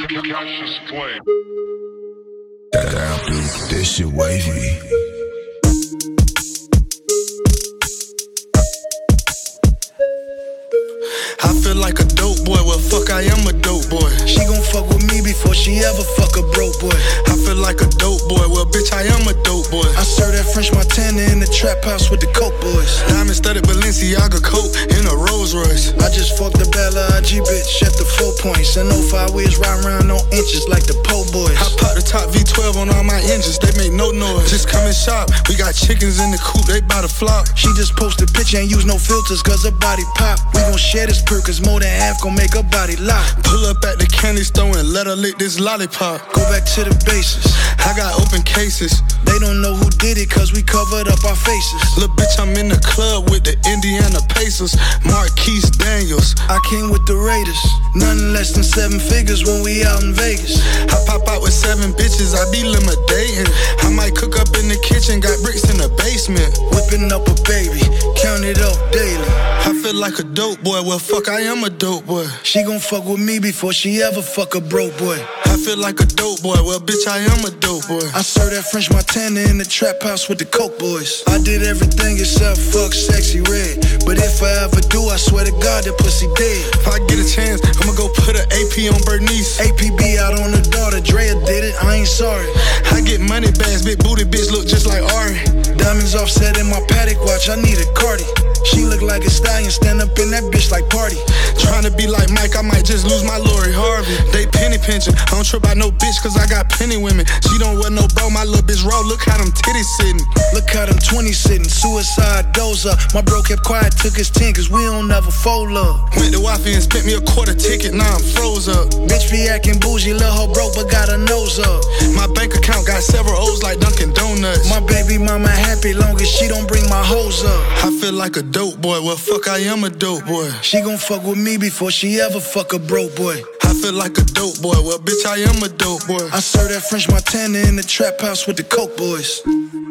Damn, dude, this shit wavy. I feel like a dope boy, well fuck I am a dope boy. She gon' fuck with me before she ever fuck a broke boy. I feel like a dope boy, well bitch I am a dope boy. I serve that French Montana in the trap house with the coke boys. Diamond studded Balenciaga coat in a Rolls Royce. I just fucked the Bella IG bitch at the 4 points. And 05 wheels riding around on inches like the po boys. I pop the top V12 on all my engines, they make no noise. Just come and shop, we got chickens in the coop, they bout to flop. She just posted picture, ain't use no filters cause her body pop. We gon' share this perk cause more than half gon' make her body lock. Pull up at the candy store and let her lick this lollipop. Go back to the basis. I got open cases. They don't know who did it cause we covered up our faces. Look bitch, I'm in the club with the Indiana Pacers. Marquise Daniels. I came with the Raiders. Nothing less than 7 figures when we out in Vegas. I pop out with 7 bitches, I be liquidating. I might cook up in the kitchen, got bricks in the basement. Whipping up a baby, count it up daily. I feel like a dope boy, well fuck I am a dope boy. She gon' fuck with me before she ever fuck a broke boy. I feel like a dope boy, well bitch I am a dope boy. I serve that French Montana in the trap house with the coke boys. I did everything except fuck sexy red. But if I ever do, I swear to God that pussy dead. If I get a chance, I'ma go put an AP on Bernice. APB out on the daughter, Drea did it, I ain't sorry. I get money bags, big booty bitch look just like Ari. Diamonds offset in my Patek watch, I need a Cardi. She look like a stallion, stand up in that bitch like party. Tryna be like Mike, I might just lose my Lori Harvey. They penny pinching, I don't trip out no bitch cause I got plenty women. She don't wear no bro, my little bitch raw, look how them titties sitting. Look how them 20s sitting, suicide doze up. My bro kept quiet, took his 10 cause we don't never fold up. Went to Waffy and spent me a quarter ticket, now I'm froze up. Bitch be acting bougie, lil' her broke but got her nose up. My bank account got several O's like Dunkin' Donuts. My baby mama happy long as she don't bring my hoes up. I feel like a dope boy, well fuck I am a dope boy. She gon' fuck with me before she ever fuck a broke boy. I feel like a dope boy, well bitch I am a dope boy. I serve that French Montana in the trap house with the coke boys.